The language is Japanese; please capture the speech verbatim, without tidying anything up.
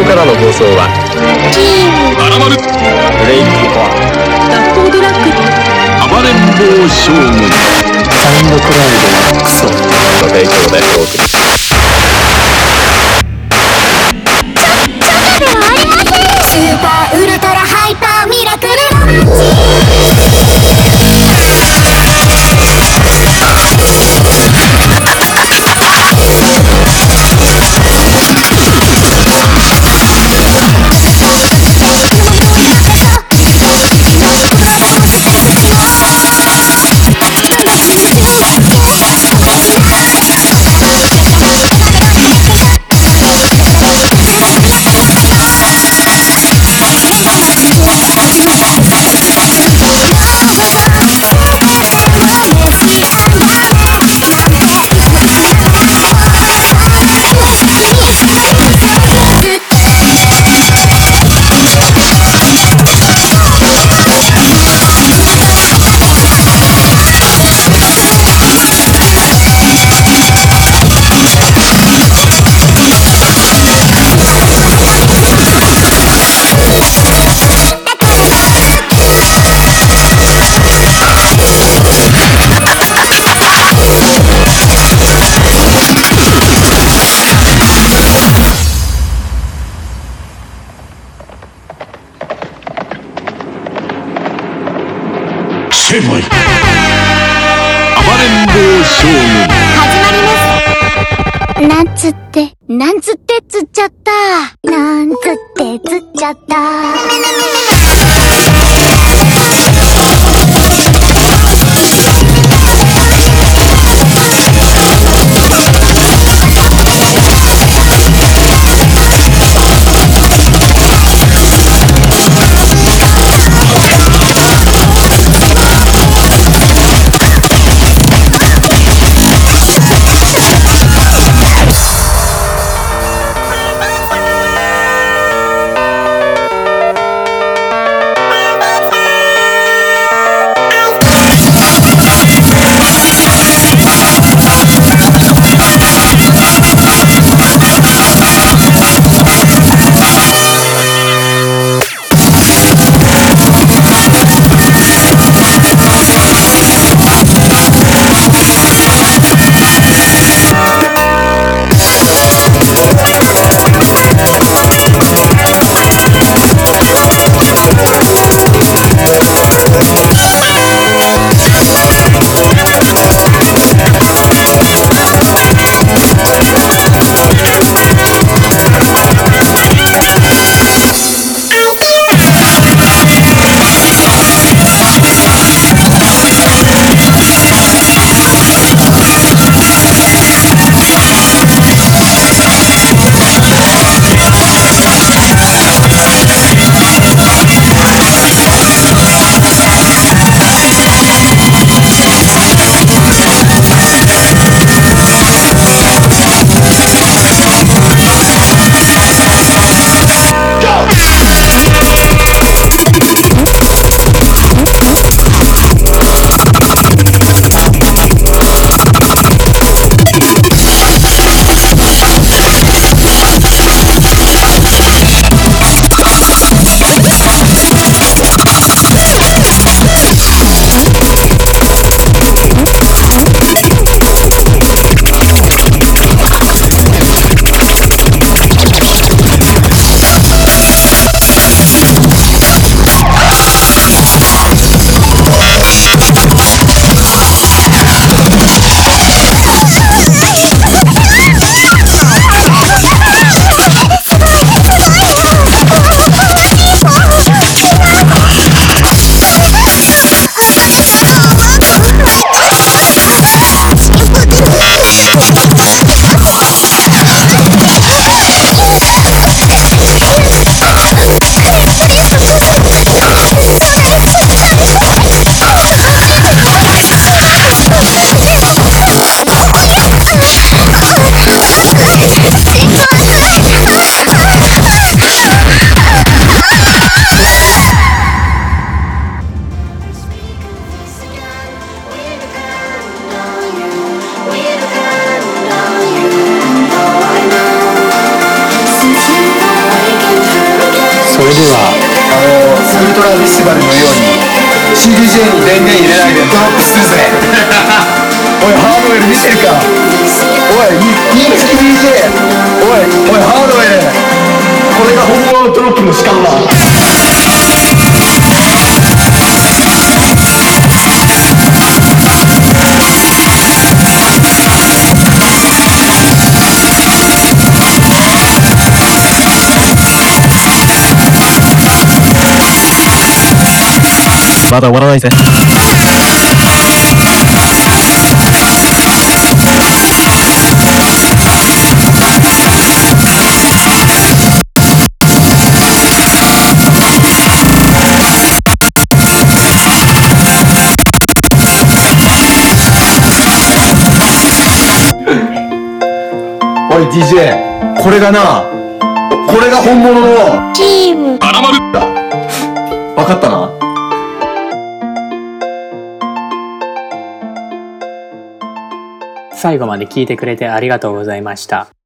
こからの放送はアラマルブレイクフォア学校ドラッグ暴れん坊将軍サインドクラウドクソの提供でお送りします。 スーパーウルトラハイパーミラクルラン成敗暴れん坊将軍始まります。なんつってなんつってつっちゃったなんつってつっちゃったおいハードウェル見てるか。おい認識 ディージェー。おいおいハードウェル、これが本物のドロップの仕方だ。 まだ終わらないぜ。 おい ディージェー、これがな、これが本物のチームだ。分かったな。 最後まで聞いてくれてありがとうございました。